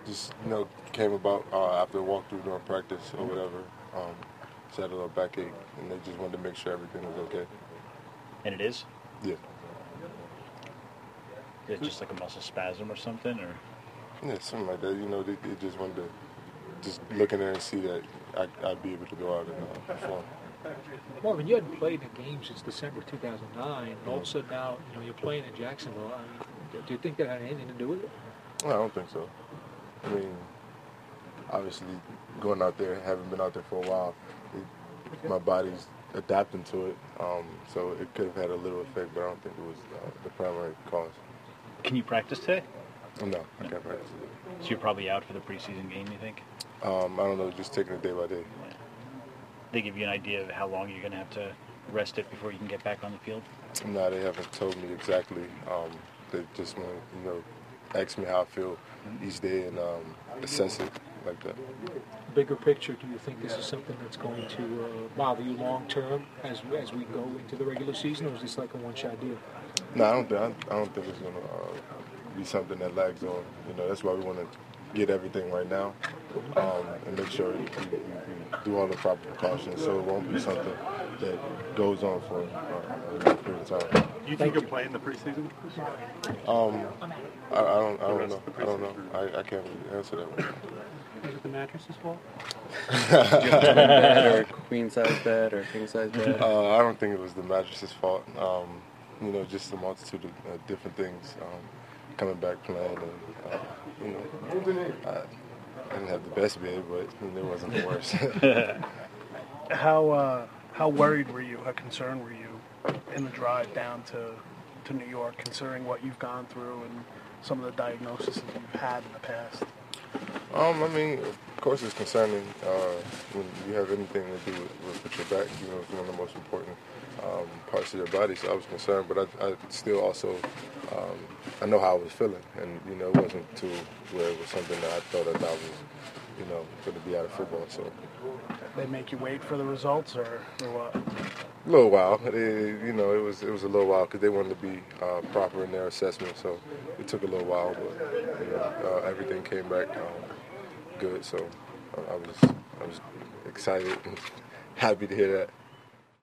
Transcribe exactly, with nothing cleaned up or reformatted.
just you know came about uh, after a walkthrough during practice or whatever. Um, she had a little backache, and they just wanted to make sure everything was okay. And it is? Yeah. Is it just like a muscle spasm or something, or? Yeah, something like that. You know, they, they just wanted to just look in there and see that I, I'd be able to go out and uh, perform. Marvin, you hadn't played in a game since December two thousand nine, and all of a sudden now, you know, you're playing in Jacksonville. I mean, do you think that had anything to do with it? No, I don't think so. I mean, obviously, going out there, having been out there for a while, it, my body's adapting to it, um, so it could have had a little effect, but I don't think it was uh, the primary cause. Can you practice today? No, I can't practice today. So you're probably out for the preseason game, you think? Um, I don't know, just taking it day by day. Yeah. They give you an idea of how long you're going to have to rest it before you can get back on the field? No, they haven't told me exactly. Um, they just want to, you know, ask me how I feel each day and um, assess it like that. Bigger picture, do you think this is something that's going to uh, bother you long term as as we go into the regular season, or is this like a one-shot deal? No, I don't think I don't think it's going to uh, be something that lags on. You know, that's why we want to get everything right now um, and make sure we, we, we do all the proper precautions, so it won't be something that goes on for uh, a long period of time. Do you think you'll play in the preseason? Um, I, I don't. I don't know. I don't know. I, I can't really answer that one. Is it the mattress's fault? Did you have a twin bed or a queen size bed or a king size bed? Uh, I don't think it was the mattress's fault. Um, you know, just a multitude of uh, different things. Um, coming back playing, and uh, you know, I, I didn't have the best bed, but I mean, it wasn't the worst. How uh, how worried were you? How concerned were you in the drive down to to New York, considering what you've gone through and some of the diagnoses that you've had in the past? Um, I mean, of course it's concerning uh, when you have anything to do with, with your back. You know, it's one of the most important um, parts of your body, so I was concerned. But I, I still also, um, I know how I was feeling, and, you know, it wasn't to where it was something that I thought that I was, you know, going to be out of football. So They make you wait for the results, or, or what? a little while. It, you know, it was it was a little while because they wanted to be uh, proper in their assessment, so it took a little while, but, you know, uh, everything came back um, good, so I, I was I was excited and happy to hear that.